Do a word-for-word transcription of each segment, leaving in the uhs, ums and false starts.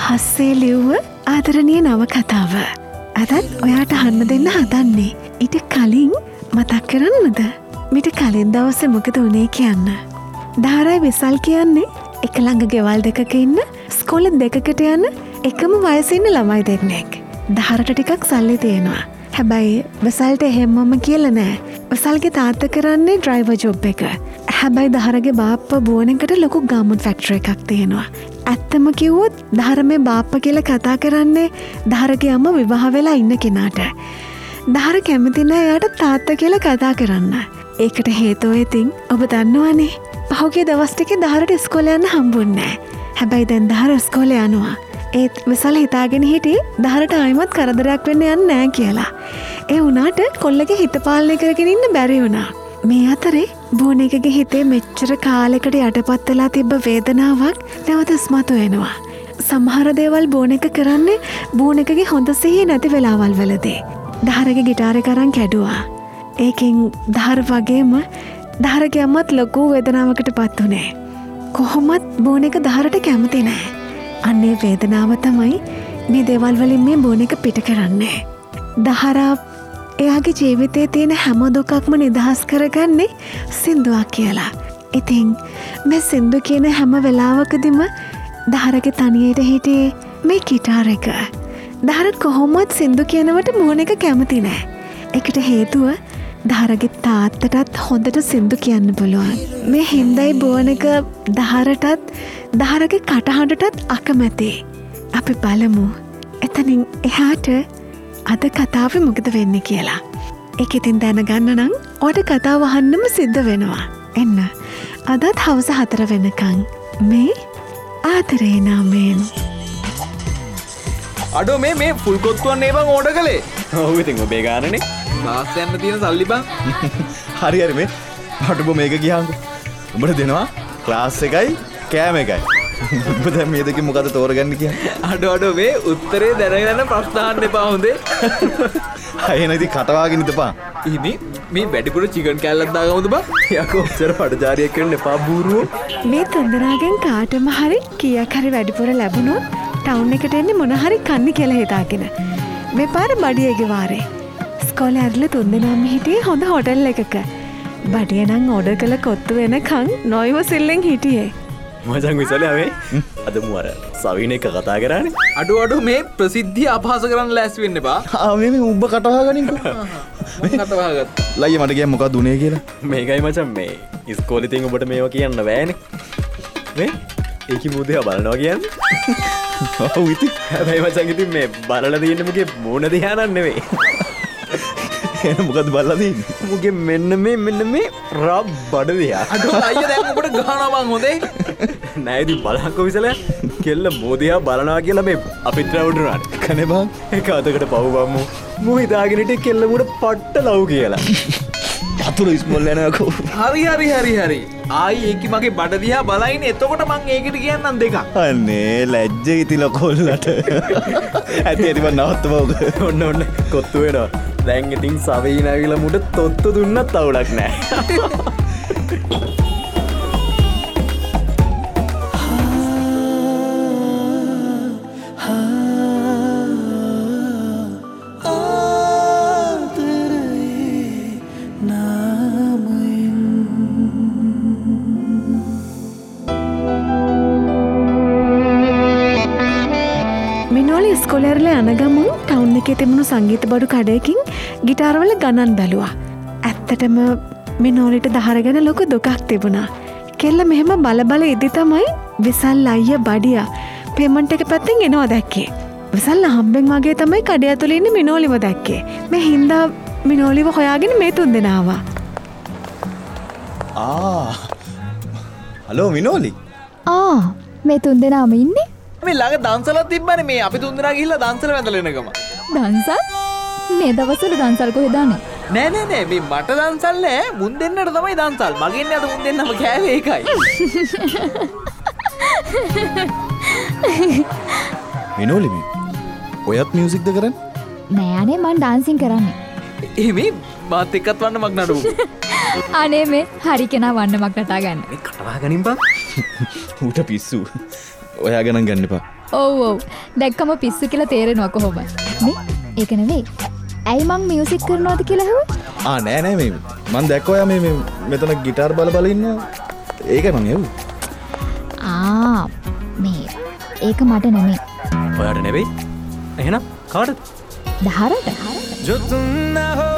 හස්සේ ලිව්ව ආදරණීය නවකතාව. අදත් ඔයාට අහන්න දෙන්න හදන්නේ. ඊට කලින් මතක් කරන්නද? මිට කලින් දවසේ මොකද වුණේ කියන්න. ධාරයි විසල් කියන්නේ එක ළඟ ගෙවල් දෙකක ඉන්න ස්කෝල දෙකකට යන එකම වයසේ ඉන්න ළමයි දෙන්නෙක්. ධාරට ටිකක් සල්ලි තියෙනවා. හැබැයි විසල්ට එහෙමම කියලා නෑ. විසල්ගේ තාත්තා කරන්නේ ඩ්‍රයිවර් ජොබ් එක. හැබැයි ධාරගේ බාප්පා බුවනෙකට ලොකු ගාමුන් ෆැක්ටරි එකක් තියෙනවා. ඇත්තම කිව්වොත් ධාර මේ බාප්පා කියලා කතා කරන්නේ ධාරගේ අම්මා විවාහ වෙලා ඉන්න කෙනාට. ධාර කැමති නෑ එයාට තාත්තා කියලා කතා කරන්න. ඒකට හේතුව ඉතින් ඔබ දන්නවනේ. පහුගිය දවස් ටිකේ ධාරට ඉස්කෝලේ යන්න හම්බුන්නේ නෑ. හැබැයි දැන් ධාර ඉස්කෝලේ යනවා. ඒත් විසල් හිතාගෙන හිටියේ ධාරට ආයිමත් කරදරයක් වෙන්න යන්නේ නෑ කියලා. ඒ වුණාට කොල්ලගේ හිත පාලනය කරගෙන ඉන්න බැරි වුණා. මේ අතරේ බෝනෙකගේ හිතේ මෙච්චර කාලෙකට යටපත් වෙලා තිබ්බ වේදනාවක් නැවත ස්මතු වෙනවා. සමහර දේවල් බෝනෙක කරන්නේ බෝනෙකගේ හොඳ සිහිය නැති වෙලාවල් වලදී. ධාරගේ ගිටාර් එක අරන් කැඩුවා. ඒකෙන් ධාර වගේම ධාරගේ අම්මත් ලොකු වේදනාවකට පත් වුණේ. කොහොමත් බෝනෙක ධාරට කැමති නෑ. අන්නේ වේදනාව තමයි මේ දේවල් වලින් මේ බෝනෙක පිට කරන්නේ. ධාරා එයාගේ ජීවිතයේ තියෙන හැම දුකක්ම නිදහස් කරගන්නේ සින්දුවක් කියලා. ඉතින් මේ සින්දු කියන හැම වෙලාවකදීම ධාරගේ තනියට හිටියේ මේ ගිටාර් එක. ධාරත් කොහොමවත් සින්දු කියනවට බෝනෙක කැමති නෑ. ඒකට හේතුව ධාරගේ තාත්තටත් හොඳට සින්දු කියන්න පුළුවන්. මේ හින්දයි බෝනෙක ධාරටත් ධාරගේ කටහඬටත් අකමැති. අපි බලමු එතනින් එහාට අද කතාවේ මොකද වෙන්නේ කියලා. ඒක ඉතින් දැනගන්න නම් ඔයාට කතාව අහන්නම සිද්ධ වෙනවා. එන්න අදත් හවස හතර වෙනකන් මේ ආදරේ නාමයෙන්. අඩෝ මේ මේ ෆුල් කොත්තුවන් නේ බං ඕඩර් කළේ. ඔව් ඉතින් ඔබේ ගානනේ. ක්ලාස් යන්න තියෙන සල්ලි බං. හරි හරි මේ අඩෝ මේක ගියාංග. උඹට දෙනවා ක්ලාස් එකයි කෑම එකයි. ඔබ දැන් මේ දෙකෙන් මොකද තෝරගන්න කියන්නේ? අඩෝ අඩෝ මේ උත්තරේ දැනගෙන ප්‍රශ්න අහන්න එපා හොඳේ. අය නැති කටවාගෙන ඉඳපන්. ඉනි මේ වැඩිපුර චිකන් කෑල්ලක් දාගමුද බං? යකෝ ඔච්චර පඩජාරියක් කරන්න එපා බූරුවෝ. මේ තුන්දෙනාගෙන් කාටම හරි කීයක් හරි වැඩිපුර ලැබුණොත් ටවුන් එකට එන්නේ මොන හරි කන්නේ කියලා හිතාගෙන. මේ පාර බඩියගේ වාරේ. ඉස්කෝලේ ඇරලා තුන්දෙනාම හිටියේ හොඳ හොටෙල් එකක. බඩිය නම් ඕඩර් කළ කොත්තු වෙනකන් නොයිවසිල්ලෙන් හිටියේ. මචං විසලේ ආවේ අද මු අර සවින එක කතා කරානේ. අඩෝ අඩෝ මේ ප්‍රසිද්ධිය අපහාස කරන්න ලෑස්ති වෙන්න එපා. ආ මේ මේ උඹ කටවහගනින්කෝ. මම කටවහගත්තා. ලයිය මට කියන්න මොකක්ද උනේ කියලා. මේකයි මචං මේ ඉස්කෝලේ තින් ඔබට මේවා කියන්න බෑනේ. මේ ඒකි මොදේ බලනවා කියන්නේ. ඔව් ඉතින් හැබැයි මචං ඉතින් මේ බලලා තියෙන්නේ මුගේ මූණ දිහා නන් නෙවෙයි. එන මොකද බලලා තියෙන්නේ? මුගේ මෙන්න මේ මෙන්න මේ රබ් බඩ දිහා. අඩෝ අයියා දැන් ඔබට ගහනවා බං හොඳේ. නෑ ඉතින් බලහක්කෝ විසලයා. කෙල්ල මොදියා බලනවා කියලා මේ අපිට රවුඩුනාට. කනේ බං. ඒක අතකට පව් බම්මු. මු හිතාගෙන හිටියේ කෙල්ල මුඩ පට්ට ලව් කියලා. වතුර ඉස්මොල් යනකෝ. හරි හරි හරි හරි. ආයි ඒකි මගේ බඩ දිහා බලයිනේ. එතකොට මං ඒකට කියන්නම් දෙකක්. අනේ ලැජ්ජ ඉතිල කොල්ලට. ඇති ඇති මන් නවත්තමු. ඔන්න ඔන්න කොත්තු වෙනවා. දැන් ඉතින් සවීන ඇවිල්ලා මුඩ තොත්තු දුන්නත් අවුලක් නෑ. ඉස්කෝලේ යන ගමන් ටවුන් එකේ තිබුණු සංගීත බඩු කඩයකින් ගිටාරවල ගණන් බැලුවා. ඇත්තටම මිනෝලිට දහර ගැන ලොකු දුකක් තිබුණා. කෙල්ල මෙහෙම බල බල ඉදි තමයි විසල් අයියා බඩියා පේමන්ට් එක පැත්තෙන් එනවා දැක්කේ. විසල් හම්බෙන් වගේ තමයි කඩේ ඇතුලේ ඉන්න මිනෝලිව දැක්කේ. මේ හින්දා මිනෝලිව හොයාගෙන මේ තුන් දෙනා ආවා. ආ හලෝ මිනෝලි. ආ මේ තුන් දෙනාම ඉන්නේ? මේ ළඟ දන්සලක් තිබ්බනේ මේ අපි තුන් දෙනා ගිහිල්ලා දන්සල වැඳලා එනකම. දන්සල්? මේ දවස්වල දන්සල් කොහෙද දාන්නේ? නෑ නෑ නෑ මේ මට දන්සල් නෑ මුන් දෙන්නට තමයි දන්සල්. මගෙන් අද මුන් දෙන්නම කෑවේ ඒකයි. මිනෝලි මේ ඔයත් මියුසික්ද කරන්නේ? නෑ අනේ මං ඩාන්සින් කරන්නේ. එමේ මාත් එක්කත් වන්න මක් නඩු. අනේ මේ හරි කෙනා වන්නමක් නටා ගන්න. මේ කටවා ගනින් බං. ඌට පිස්සු. ඔයා ගණන් ගන්න එපා. ඔව් ඔව් දැක්කම පිස්සු කියලා තේරෙනවා කොහොමද මේ ඒක නෙවෙයි ඇයි මං මියුසික් කරනවද කියලා හෙව්වේ ආ නෑ නෑ මේ මං දැක්කෝ යා මේ මෙතන গিitar බල බල ඉන්නවා ඒකයි මං එව්වේ ආ මේ ඒක මට නෙමෙයි ඔයාට නෙවෙයි එහෙනම් කාටද දහරට जो तुम ना हो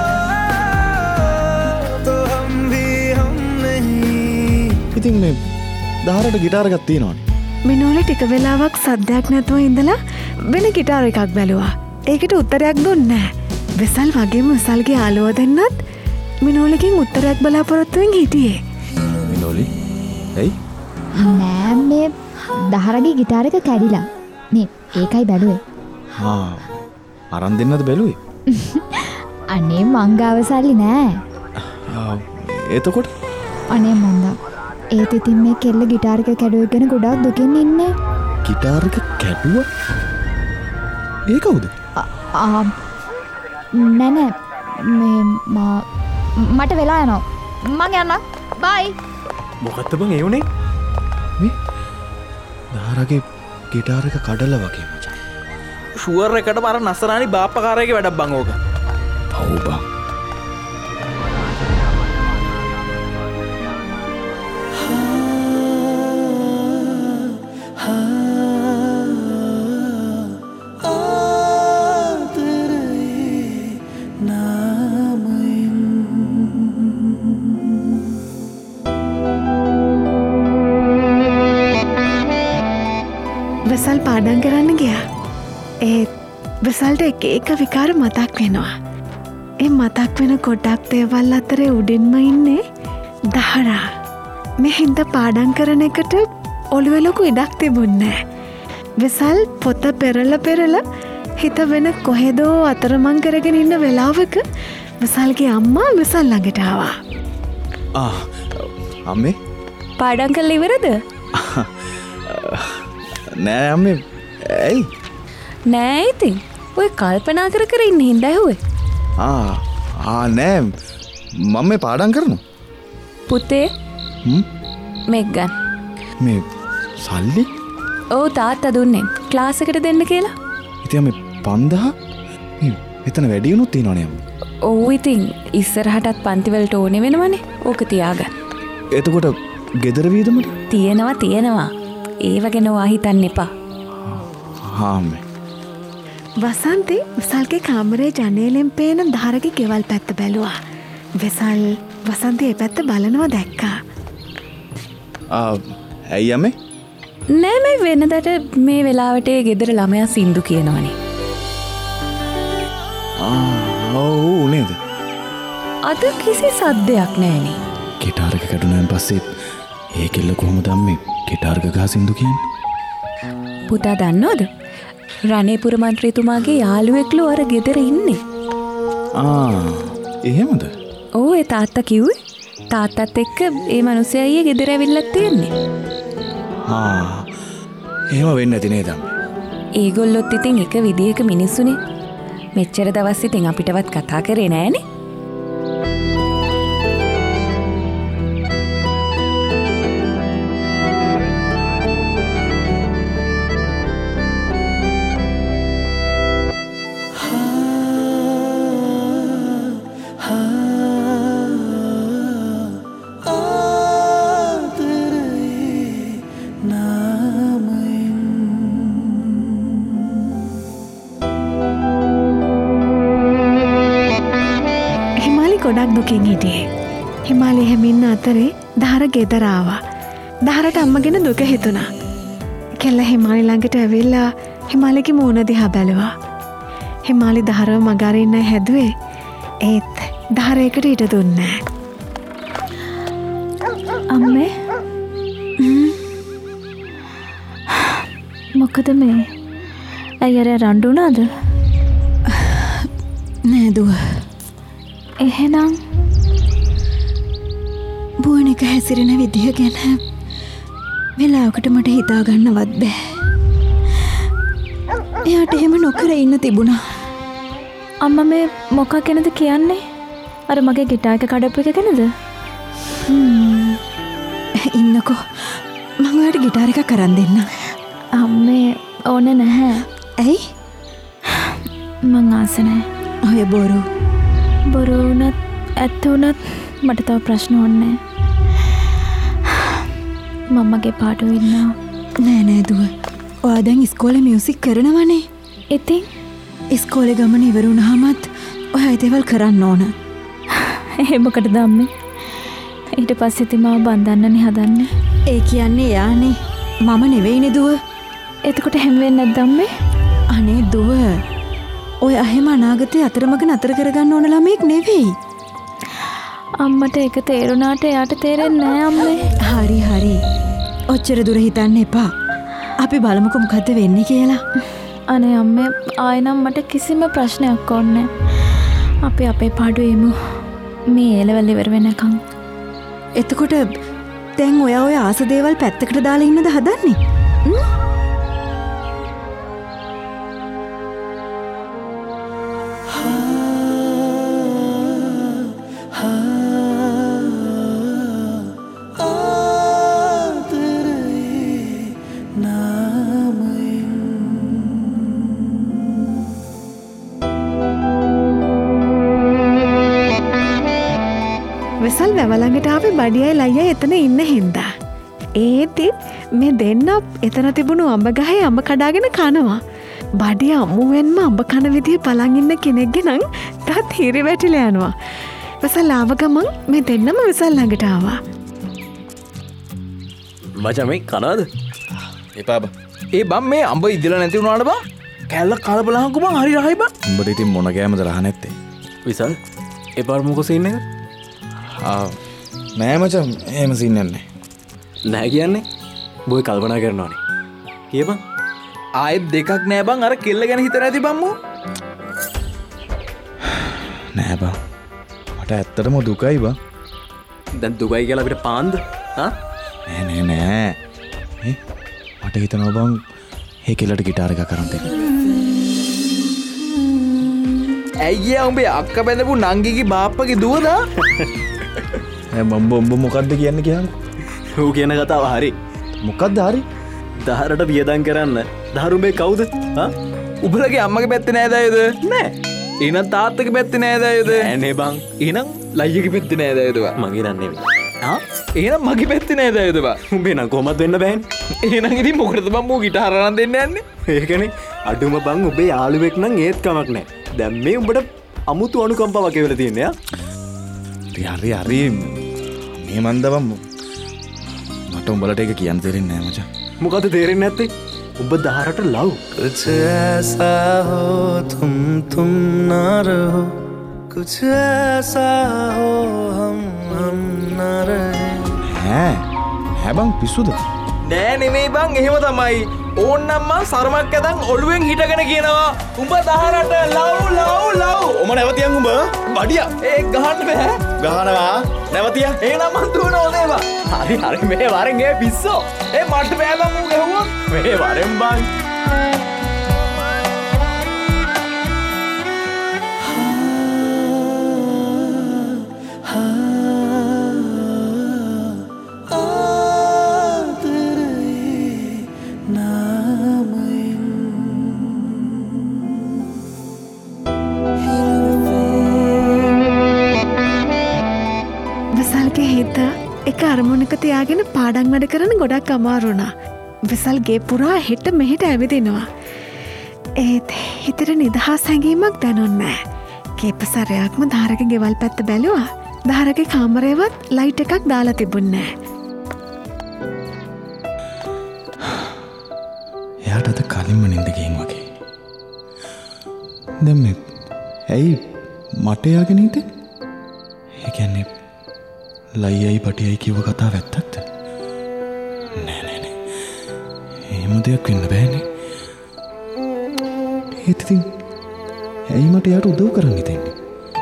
तो हम भी हम नहीं. ඉතින් මේ දහරට গিitar එකක් තියෙනවනේ මිනෝලි ටික වෙලාවක් සද්දයක් නැතුව ඉඳලා වෙන গিitar එකක් බැලුවා. ඒකට උත්තරයක් දුන්නේ නැහැ. වෙසල් වගේම වෙසල්ගේ යාළුව දෙන්නත් මිනෝලිගෙන් උත්තරයක් බලාපොරොත්තුෙන් හිටියේ. මිනෝලි එයි නෑ මේ දහරගේ গিitar එක කැඩිලා. මේ ඒකයි බැලුවේ. ආ අරන් දෙන්නද බැලුවේ? අනේ මං ගාව සල්ලි නෑ. ආ එතකොට අනේ මන්දා ඒත් ඉතින් මේ කෙල්ල গিitar එක කැඩුවේ ගැන ගොඩාක් දුකින් ඉන්නේ. গিitar එක කැඩුවා? ඒ කවුද? ආ නෑ නෑ මේ මා මට වෙලා යනවා. මං යනවා. බයි. මොකක්ද බං ඒ උනේ? මේ දහරගේ গিitar එක කඩලා වගේ මචං. ෂුවර් එකට බර නසරානි බාප්පකාරයගේ වැඩක් බං ඕක. පව් බං. වෙසල් පාඩම් කරන්න ගියා. ඒත් වෙසල්ට එක එක විකාර මතක් වෙනවා. ඒ මතක් වෙන ගොඩක් දේවල් අතරේ උඩින්ම ඉන්නේ දහරා. මේ හින්දා පාඩම් කරන එකට ඔළුවේ ලොකු ඉඩක් තිබුණේ නැහැ. වෙසල් පොත පෙරලා පෙරලා හිත වෙන කොහෙදෝ අතරමං කරගෙන ඉන්න වෙලාවක වෙසල්ගේ අම්මා වෙසල් ළඟට ආවා. ආ අම්මේ පාඩම් කරලා ඉවරද? නෑ අම්මේ ඇයි? නෑ ඉතින් ඔය කල්පනා කර කර ඉන්න හින්දා ඇහුවේ. ආ ආ නෑ මම මේ පාඩම් කරනවා. පුතේ හ්ම් මේක ගන්න. මේ සල්ලි? ඔව් තාත්තා දුන්නේ ක්ලාස් එකට දෙන්න කියලා. ඉතින් මේ පන්දහ මේ මෙතන වැඩි වුණොත් තියනවනේ අම්මා. ඔව් ඉතින් ඉස්සරහටත් පන්ති වලට ඕනේ වෙනවනේ. ඕක තියාගන්න. එතකොට ගෙදර වීදමට? තියෙනවා තියෙනවා. ඒව ගැන ඔයා හිතන්න එපා. හා අම්මේ. වසන්ති වෙසල්ගේ කාමරේ ජනේලෙන් පේන දහරගේ ගෙවල් පැත්ත බැලුවා. වෙසල් වසන්ති ඒ පැත්ත බලනවා දැක්කා. ආ ඇයි අම්මේ? නෑ මේ වෙනදට මේ වෙලාවට ඒ ගෙදර ළමයා සින්දු කියනවනේ. ආ ඔව් නේද? අද කිසි සද්දයක් නෑනේ. গিitar එක කඩුනාන් පස්සේ ඒ කෙල්ල කොහොමද අම්මේ গিitar එක ගහ සින්දු කියන්නේ? පුතා දන්නවද? රණේපුර මන්ත්‍රීතුමාගේ යාළුවෙක්ලු අර ගෙදර ඉන්නේ. ආ එහෙමද? ඔව් ඒ තාත්තා කිව්වේ. තාත්තත් එක්ක ඒ මිනිස්සයා ඊයේ ගෙදර ඇවිල්ලා තියෙන්නේ. ආ එහෙම වෙන්නේ නැති නේද අම්මේ? ඒගොල්ලොත් ඉතින් එක විදියක මිනිස්සුනේ. මෙච්චර දවස් ඉතින් අපිටවත් කතා කරේ නෑනේ. ගොඩක් දුකින් හිටියේ. හිමාලි එහෙම ඉන්න අතරේ දහර ගෙදර ආවා. දහරට අම්මගෙන දුක හිතුණා. කෙල්ල හිමාලි ළඟට ඇවිල්ලා හිමාලිගේ මූණ දිහා බැලුවා. හිමාලි දහරව මග අරින්න හැදුවේ. ඒත් දහර ඒකට ඉඩ දුන්නේ නැහැ. අම්මේ මොකද මේ? අයියර රණ්ඩු උනාද? නෑ දුව. එහෙනම් බුවනික හැසිරෙන විදිහ ගැන වෙලාවකට මට හිතාගන්නවත් බෑ. එයාට එහෙම නොකර ඉන්න තිබුණා. අම්ම මේ මොකක් ගැනද කියන්නේ? අර මගේ ගිටාර් එක කඩපු එක ගැනද? ඉන්නකෝ මම ඔයාලට ගිටාර් එකක් අරන් දෙන්නම්. අම්මේ ඕන නැහැ. ඇයි? මං ආස නැහැ. ඔය බොරු. බොරු වුණත් ඇත්ත වුණත් මට තව ප්‍රශ්න ඕනේ. මම්මගේ පාඩුව ඉන්නවා. නෑ නෑ දුව. ඔයා දැන් ඉස්කෝලේ මියුසික් කරනවනේ. ඉතින් ඉස්කෝලේ ගමන ඉවර වුණාමත් ඔයා ඒ දේවල් කරන්න ඕන. ඒ මොකටද අම්මේ? ඊට පස්සේ ඉතින් මාව බඳන්නනේ හදන්නේ. ඒ කියන්නේ යානේ. මම නෙවෙයිනේ දුව. එතකොට හැම වෙන්නේ නැද්ද අම්මේ? අනේ දුව. ඔය අහෙම අනාගතේ අතරමඟ නතර කරගන්න ඕන ළමෙක් නෙවෙයි. අම්මට ඒක තේරුණාට එයාට තේරෙන්නේ නැහැ අම්මේ. හරි හරි. ඔච්චර දුර හිතන්න එපා. අපි බලමුකෝ මොකද්ද වෙන්නේ කියලා. අනේ අම්මේ ආයෙනම් මට කිසිම ප්‍රශ්නයක් ඕනේ නැහැ. අපි අපේ පාඩුවේ ඉමු. මේ ඒලවල ඉවර වෙනකන්. එතකොට දැන් ඔයා ඔය ආස දේවල් පැත්තකට දාලා ඉන්නද හදන්නේ? හ්ම්? වෙසල් වැවලඟට ආවේ බඩියයි ලයියයි එතන ඉන්න හින්දා. ඒති මේ දෙන්න එතන තිබුණු අඹ ගහේ අඹ කඩාගෙන කනවා. බඩිය අමුවෙන්ම අඹ කන විදිය බලන් ඉන්න කෙනෙක්ගේ නම් තාත් හිරි වැටිලා යනවා. වෙසල් ආව ගමන් මේ දෙන්නම වෙසල් ළඟට ආවා. මචං මේ කනවද? එපා බා. ඒ බම් මේ අඹ ඉදලා නැති වුණාට බා කැල්ල කලබලහංකු බං හරි රහයි බං. උඹට ඉතින් මොන ගෑමද රහ නැත්තේ? විසල් එපාර මොකෝ සීන් එක? ආ නෑ මචං එහෙම සීන් නැහැ. නෑ කියන්නේ බොයි කල්පනා කරනවානේ. කියපන්. ආයෙත් දෙකක් නෑ බං අර කෙල්ල ගැන හිතලා ඇති බම්මෝ. නෑ බං. මට ඇත්තටම දුකයි බං. දැන් දුකයි කියලා අපිට පාන්ද? හා? නෑ නෑ නෑ. මේ මට හිතනවා බං ඒ කෙල්ලට ගිටාර එකක් අරන් දෙන්න. ඇයි උඹේ අක්ක බැඳපු නංගිගේ බාප්පගේ දුවද? ඈ බම්බ උඹ මොකද්ද කියන්නේ කියන්න? ඌ කියන කතාව හරි. මොකද්ද හරි? දහරට වියදම් කරන්න. දහරුඹේ කවුද? හා? උඹලගේ අම්මගේ පැත්තේ නෑද අයද? නෑ. එහෙනම් තාත්තගේ පැත්තේ නෑද අයද? නෑනේ බං. එහෙනම් ලයියගේ පැත්තේ නෑද අයද බා? මගේ නන් නෙවෙයි. හා? එහෙනම් මගේ පැත්තේ නෑද අයද බා? උඹේ නම් කොහොමද වෙන්න බෑනේ. එහෙනම් ඉතින් මොකටද බං මෝ ගිටාර අරන් දෙන්න යන්නේ? ඒකනේ. අඩුම බං උඹේ යාළුවෙක් නම් ඒත් කමක් නෑ. දැන් මේ උඹට අමුතු අනුකම්පාවක් කියලා තියෙන්නේ ආ. හරි හරි මේ මන්ද බම් මට උඹලට ඒක කියන්න තේරෙන්නේ නෑ මචං. මොකද තේරෙන්නේ නැත්තේ? උඹ දහරට ලව්. कुछ ऐसा हो तुम तुम ना रहो कुछ ऐसा हो हम हम ना रहे. ඈ ඈ බං පිස්සුද? නෑ නෙමෙයි බං එහෙම තමයි. ඕන්නම් මං සරමක් ඇදන් ඔළුවෙන් හිටගෙන කියනවා උඹ දහරට ලව් ලව් ලව්. ඔම නැවතියන් උඹ බඩියා. ඒ ගහන්න බෑ. ගහනවා නැවතිය. එහෙනම් මං දුවන ඕනේ බං. හරි හරි මේ වරෙන් ඒ පිස්සෝ. ඒ මට බෑ බං ඌ ගැහුවා. මේ වරෙන් බං. වෙසල්ගේ හිත එක අරමුණක තියාගෙන පාඩම් වැඩ කරන ගොඩක් අමාරු වුණා. වෙසල් ගේ පුරා හෙට මෙහෙට ඇවිදිනවා. ඒත් හිතට නිදහස් හැඟීමක් දැනුන්නේ නැහැ. කීප සැරයක්ම ධාරගේ ගෙවල් පැත්ත බැලුවා. ධාරගේ කාමරේවත් ලයිට් එකක් දාලා තිබුණේ නැහැ. එයාට අද කලින්ම නින්ද ගිහින් වගේ. දැන් මේ ඇයි මට යාගෙන හිටියේ? ඒ කියන්නේ ලයියයි පටියයි කිව්ව කතාව ඇත්තක්ද? නෑ නෑ නෑ. එහෙම දෙයක් වෙන්න බෑනේ. ඒත් ඉතින් ඇයි මට යාට උදව් කරන්න හිතෙන්නේ?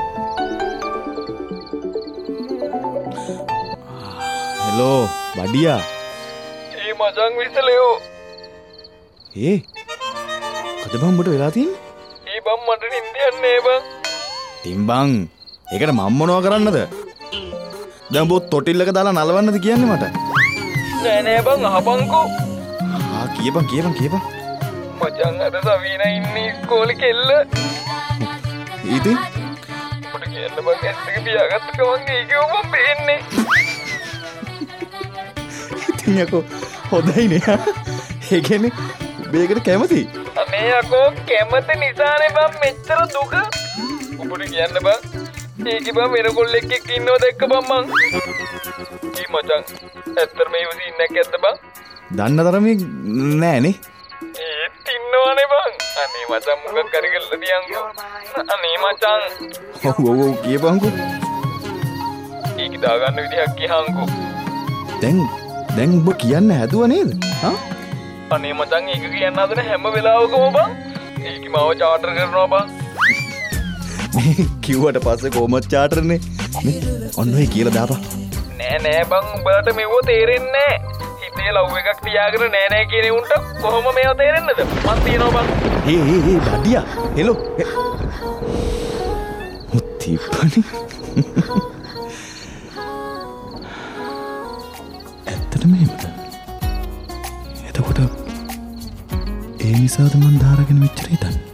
හෙලෝ බඩියා. ඒ මචං විසලයෝ. ඒ කද බං උඹට වෙලා තියෙන්නේ? ඒ බම් මට නිින්ද යන්නේ බං. තින් බං ඒකට මම මොනවා කරන්නද? දැන් බොත් තොටිල්ලක දාලා නලවන්නද කියන්නේ මට? නෑ නෑ බං අහපන්කෝ. ආ කියපන් කියපන් කියපන්. මචං අද සවීන ඉන්නේ ඉස්කෝලේ කෙල්ල. ඉතින් මට කියන්න බං ඇස් දෙක පියාගත්ත ගමන් ඒකේ මම පේන්නේ. ඉතින් යකෝ හොඳයිනේ. ඒ කියන්නේ බේකට කැමති. අනේ යකෝ කැමති නිසානේ බං මෙච්චර දුක. උඹට කියන්න බං ඒකේ බං වෙන කොල්ලෙක් එක්ක ඉන්නව දැක්ක බං මං. ඊ මචං ඇත්තටම මේ වගේ ඉන්නක් ඇත්ත බං. දන්න තරමේ නෑනේ. ඒත් ඉන්නවනේ බං. අනේ මචං මුගක් කරි කරලා දියන්කෝ. අනේ මචං. ඔව් ඔව් ඔව් කියපන්කෝ. ඒක දාගන්න විදිහක් කියහන්කෝ. දැන් දැන් ඔබ කියන්න හැදුව නේද? හා? අනේ මචං ඒක කියන්න හදන හැම වෙලාවකම බං. ඒක මාව චාටර් කරනවා බං. මේ කිව්වට පස්සේ කොහොමද චාටර්නේ? මේ ඔන්න ඔය කියලා දාපන්. නෑ නෑ බං උඹලට මෙව තේරෙන්නේ නෑ. හිතේ ලව් එකක් තියාගෙන නෑ නෑ කියන උන්ට කොහොම මේව තේරෙන්නද? මං තියනවා බං. ඒ ඒ ඒ බඩියා. හෙලෝ. මුත්තිපනි. ඇත්තටම එහෙමද? එතකොට ඒ නිසාද මං ධාරගෙන මෙච්චර හිතන්නේ?